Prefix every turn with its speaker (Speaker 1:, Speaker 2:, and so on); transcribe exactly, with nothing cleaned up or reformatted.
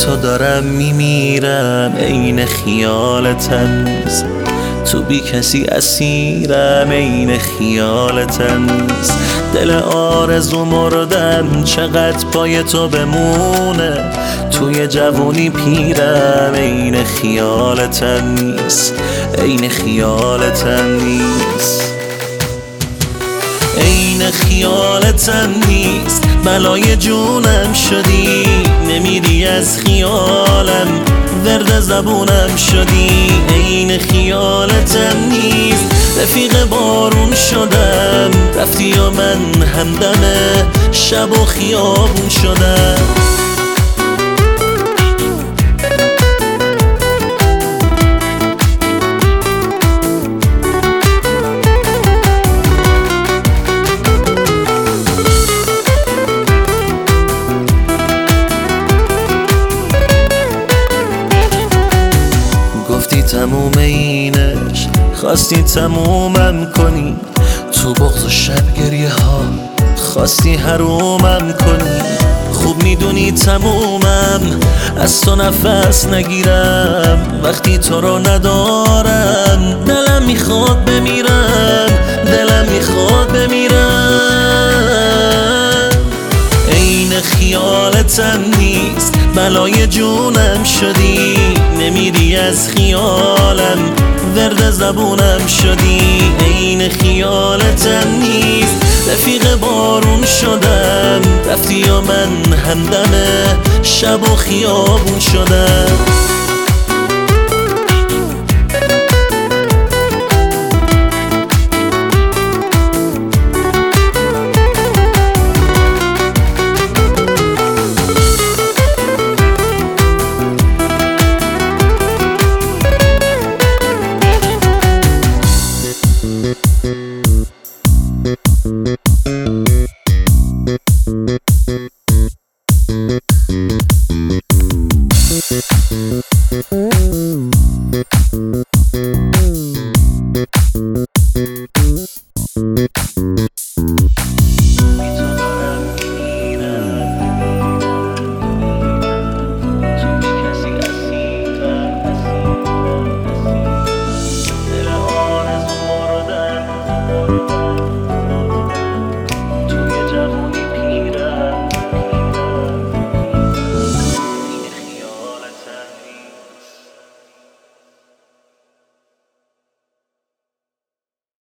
Speaker 1: تو دارم میمیرم، عین خیالتم نیست. تو بی کسی اسیرم، عین خیالتم نیست. دل آرزو مردم چقدر پای تو بمونه، توی جوونی پیرم، عین خیالتم نیست، عین خیالتم نیست. عین خیالتم نیست، بلای جونم شدی، نمیری از خیالم، ورد زبونم شدی. عین خیالتم نیست، رفیق بارون شدم، رفتی و من همدم شب و خیابون شدم. گفتی تموم اینش، خواستی تمومم کنی، تو بغض و شب گریه ها خواستی حرومم کنی. خوب میدونی تمومم، از تو نفس نگیرم، وقتی تو رو ندارم دلم میخواد بمیرم، دلم میخواد بمیرم. عین خیالتم نیست، بلای جونم شدی، نمیری از خیالم، ورد زبونم شدی. عین خیالتم نیست، رفیق بارون شدم، رفتی و من همدم شب و خیابون شدم.
Speaker 2: Thank you.